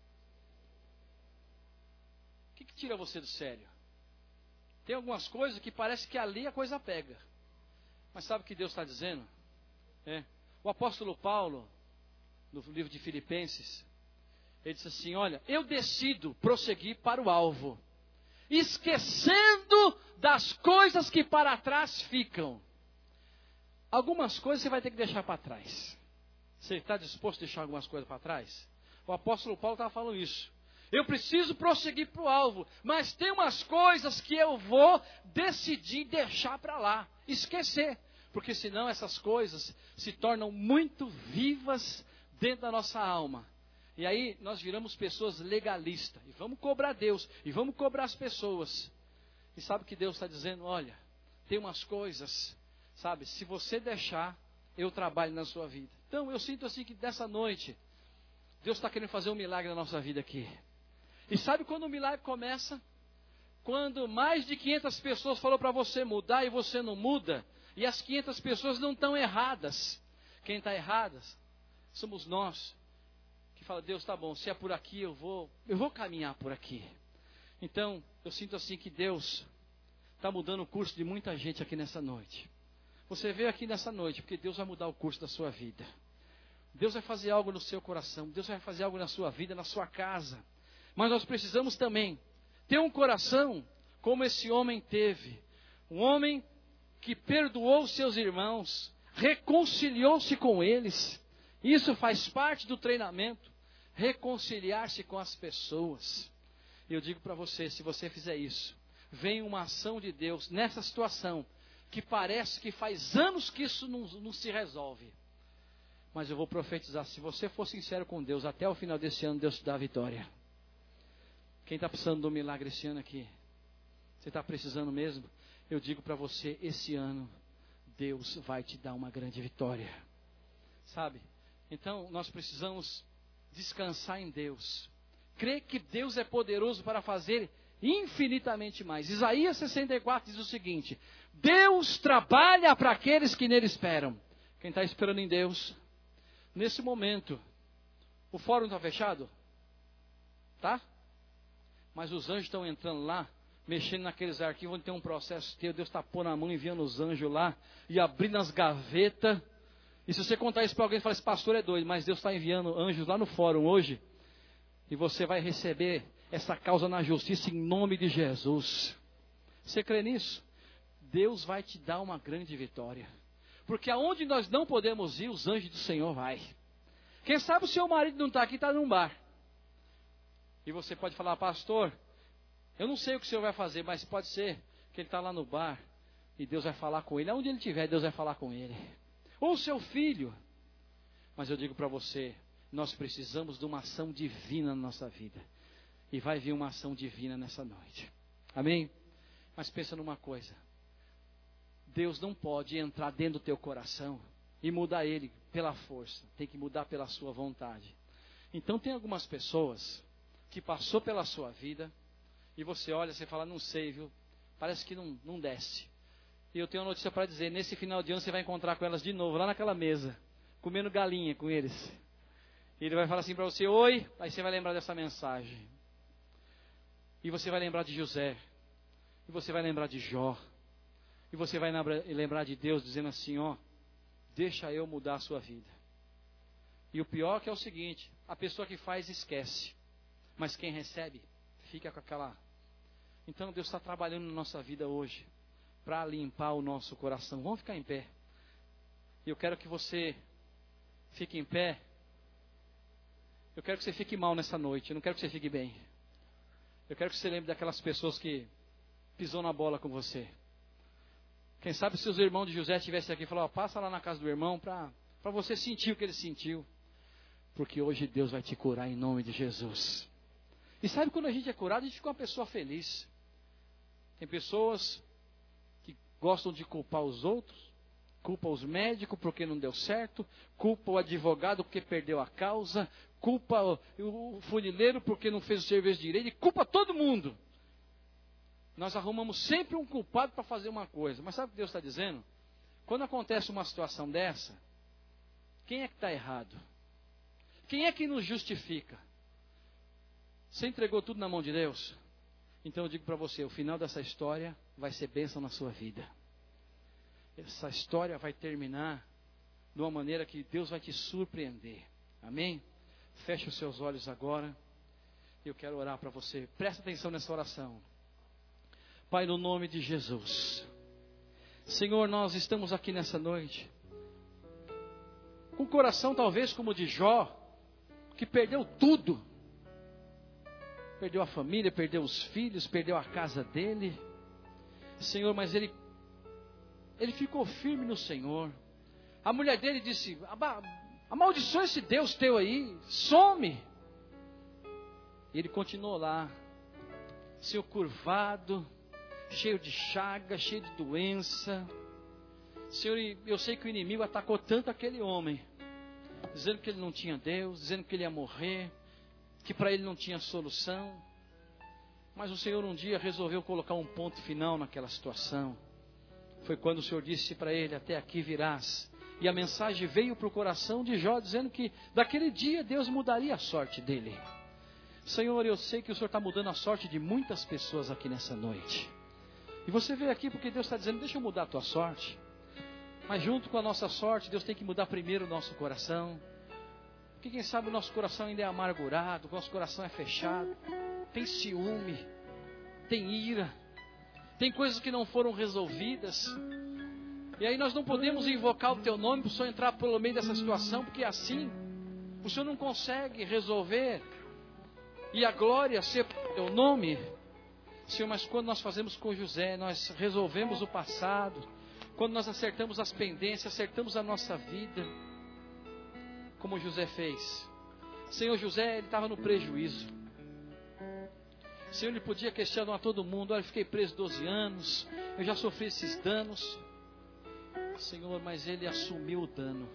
O que, que tira você do sério? Tem algumas coisas que parece que ali a coisa pega. Mas sabe o que Deus está dizendo? É. O apóstolo Paulo, no livro de Filipenses, ele disse assim, olha, eu decido prosseguir para o alvo, esquecendo das coisas que para trás ficam. Algumas coisas você vai ter que deixar para trás. Você está disposto a deixar algumas coisas para trás? O apóstolo Paulo estava falando isso. Eu preciso prosseguir para o alvo, mas tem umas coisas que eu vou decidir deixar para lá, esquecer. Porque senão essas coisas se tornam muito vivas dentro da nossa alma. E aí nós viramos pessoas legalistas. E vamos cobrar Deus, e vamos cobrar as pessoas. E sabe o que Deus está dizendo? Olha, tem umas coisas, sabe, se você deixar, eu trabalho na sua vida. Então eu sinto assim que dessa noite, Deus está querendo fazer um milagre na nossa vida aqui. E sabe quando o milagre começa? Quando mais de quinhentas pessoas falaram para você mudar e você não muda. E as quinhentas pessoas não estão erradas. Quem está erradas somos nós. Que fala, Deus, tá bom, se é por aqui eu vou, eu vou caminhar por aqui. Então, eu sinto assim que Deus está mudando o curso de muita gente aqui nessa noite. Você veio aqui nessa noite porque Deus vai mudar o curso da sua vida. Deus vai fazer algo no seu coração. Deus vai fazer algo na sua vida, na sua casa. Mas nós precisamos também ter um coração como esse homem teve. Um homem que perdoou seus irmãos, reconciliou-se com eles. Isso faz parte do treinamento, reconciliar-se com as pessoas. E eu digo para você, se você fizer isso, vem uma ação de Deus nessa situação, que parece que faz anos que isso não, não se resolve. Mas eu vou profetizar, se você for sincero com Deus, até o final desse ano Deus te dá a vitória. Quem está precisando de um milagre esse ano aqui? Você está precisando mesmo? Eu digo para você, esse ano, Deus vai te dar uma grande vitória. Sabe? Então, nós precisamos descansar em Deus. Crer que Deus é poderoso para fazer infinitamente mais. Isaías sessenta e quatro diz o seguinte, Deus trabalha para aqueles que nele esperam. Quem está esperando em Deus? Nesse momento, o fórum está fechado? Tá? Mas os anjos estão entrando lá, mexendo naqueles arquivos onde tem um processo teu. Deus está pondo a mão, enviando os anjos lá, e abrindo as gavetas. E se você contar isso para alguém, você fala, esse pastor é doido, mas Deus está enviando anjos lá no fórum hoje. E você vai receber essa causa na justiça em nome de Jesus. Você crê nisso? Deus vai te dar uma grande vitória. Porque aonde nós não podemos ir, os anjos do Senhor vai. Quem sabe o seu marido não está aqui, está num bar. E você pode falar, pastor, eu não sei o que o senhor vai fazer, mas pode ser que ele está lá no bar e Deus vai falar com ele. Aonde ele estiver, Deus vai falar com ele. Ou o seu filho. Mas eu digo para você, nós precisamos de uma ação divina na nossa vida. E vai vir uma ação divina nessa noite. Amém? Mas pensa numa coisa. Deus não pode entrar dentro do teu coração e mudar ele pela força. Tem que mudar pela sua vontade. Então tem algumas pessoas que passou pela sua vida, e você olha, você fala, não sei, viu? Parece que não, não desce. E eu tenho uma notícia para dizer, nesse final de ano você vai encontrar com elas de novo, lá naquela mesa, comendo galinha com eles. E ele vai falar assim para você, oi, aí você vai lembrar dessa mensagem. E você vai lembrar de José. E você vai lembrar de Jó. E você vai lembrar de Deus dizendo assim, ó, deixa eu mudar a sua vida. E o pior que é o seguinte, a pessoa que faz esquece, mas quem recebe fica com aquela... Então Deus está trabalhando na nossa vida hoje para limpar o nosso coração. Vamos ficar em pé. E eu quero que você fique em pé. Eu quero que você fique mal nessa noite, eu não quero que você fique bem. Eu quero que você lembre daquelas pessoas que pisou na bola com você. Quem sabe se os irmãos de José estivessem aqui e falaram, passa lá na casa do irmão para para você sentir o que ele sentiu. Porque hoje Deus vai te curar em nome de Jesus. E sabe quando a gente é curado, a gente fica uma pessoa feliz. Tem pessoas que gostam de culpar os outros, culpa os médicos porque não deu certo, culpa o advogado porque perdeu a causa, culpa o funileiro porque não fez o serviço direito, e culpa todo mundo. Nós arrumamos sempre um culpado para fazer uma coisa. Mas sabe o que Deus está dizendo? Quando acontece uma situação dessa, quem é que está errado? Quem é que nos justifica? Você entregou tudo na mão de Deus? Então eu digo para você, o final dessa história vai ser bênção na sua vida. Essa história vai terminar de uma maneira que Deus vai te surpreender. Amém? Feche os seus olhos agora. Eu quero orar para você. Presta atenção nessa oração. Pai, no nome de Jesus. Senhor, nós estamos aqui nessa noite com o coração talvez como o de Jó, que perdeu tudo. Perdeu a família, perdeu os filhos, perdeu a casa dele. Senhor, mas ele, ele ficou firme no Senhor. A mulher dele disse, amaldiçoa esse Deus teu aí, some. E ele continuou lá, Senhor, curvado, cheio de chaga, cheio de doença. Senhor, eu sei que o inimigo atacou tanto aquele homem, dizendo que ele não tinha Deus, dizendo que ele ia morrer, que para ele não tinha solução. Mas o Senhor um dia resolveu colocar um ponto final naquela situação. Foi quando o Senhor disse para ele, até aqui virás. E a mensagem veio para o coração de Jó, dizendo que daquele dia Deus mudaria a sorte dele. Senhor, eu sei que o Senhor está mudando a sorte de muitas pessoas aqui nessa noite. E você veio aqui porque Deus está dizendo, deixa eu mudar a tua sorte. Mas junto com a nossa sorte, Deus tem que mudar primeiro o nosso coração. Porque quem sabe o nosso coração ainda é amargurado, o nosso coração é fechado, tem ciúme, tem ira, tem coisas que não foram resolvidas. E aí nós não podemos invocar o teu nome para o Senhor entrar pelo meio dessa situação, porque assim o Senhor não consegue resolver e a glória ser o teu nome. Senhor, mas quando nós fazemos com José, nós resolvemos o passado, quando nós acertamos as pendências, acertamos a nossa vida, como José fez. Senhor, José, ele estava no prejuízo. Senhor, ele podia questionar a todo mundo, olha, eu fiquei preso doze anos, eu já sofri esses danos. Senhor, mas ele assumiu o dano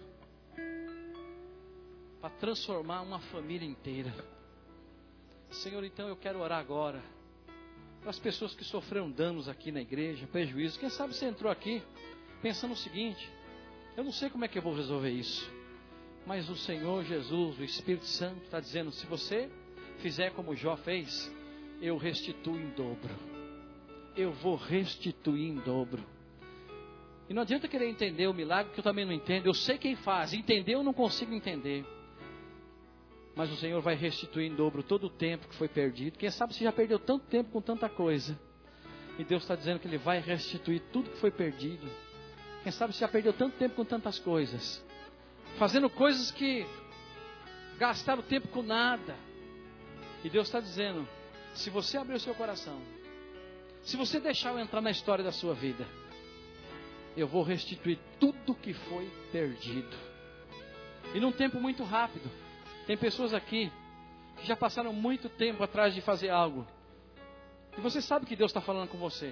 para transformar uma família inteira. Senhor, então eu quero orar agora para as pessoas que sofreram danos aqui na igreja, prejuízo. Quem sabe você entrou aqui pensando o seguinte, eu não sei como é que eu vou resolver isso, mas o Senhor Jesus, o Espírito Santo está dizendo, se você fizer como Jó fez, eu restituo em dobro. Eu vou restituir em dobro. E não adianta querer entender o milagre, que eu também não entendo. Eu sei quem faz, entender eu não consigo entender. Mas o Senhor vai restituir em dobro todo o tempo que foi perdido. Quem sabe você já perdeu tanto tempo com tanta coisa. E Deus está dizendo que Ele vai restituir tudo que foi perdido. Quem sabe você já perdeu tanto tempo com tantas coisas, fazendo coisas que gastaram tempo com nada. E Deus está dizendo, se você abrir o seu coração, se você deixar eu entrar na história da sua vida, eu vou restituir tudo que foi perdido. E num tempo muito rápido. Tem pessoas aqui que já passaram muito tempo atrás de fazer algo. E você sabe que Deus está falando com você.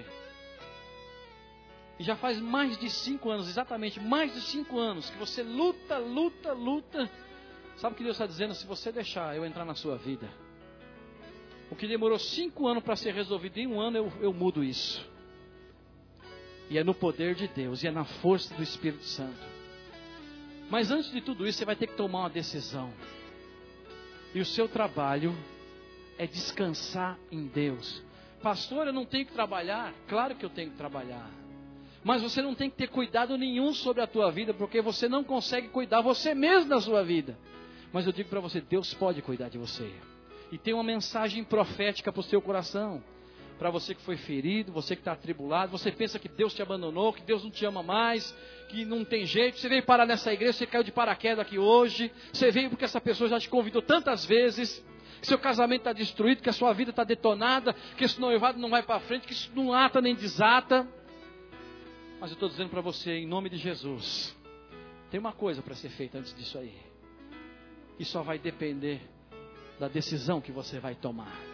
E já faz mais de cinco anos, exatamente mais de cinco anos, que você luta, luta, luta. Sabe o que Deus está dizendo? Se você deixar eu entrar na sua vida, o que demorou cinco anos para ser resolvido, em um ano eu, eu mudo isso. E é no poder de Deus, e é na força do Espírito Santo. Mas antes de tudo isso, você vai ter que tomar uma decisão. E o seu trabalho é descansar em Deus. Pastor, eu não tenho que trabalhar. Claro que eu tenho que trabalhar. Mas você não tem que ter cuidado nenhum sobre a tua vida, porque você não consegue cuidar você mesmo da sua vida. Mas eu digo para você, Deus pode cuidar de você. E tem uma mensagem profética para o seu coração. Para você que foi ferido, você que está atribulado, você pensa que Deus te abandonou, que Deus não te ama mais, que não tem jeito. Você veio parar nessa igreja, você caiu de paraquedas aqui hoje. Você veio porque essa pessoa já te convidou tantas vezes. Que seu casamento está destruído, que a sua vida está detonada, que esse noivado não vai para frente, que isso não ata nem desata. Mas eu estou dizendo para você, em nome de Jesus, tem uma coisa para ser feita antes disso aí. E só vai depender da decisão que você vai tomar.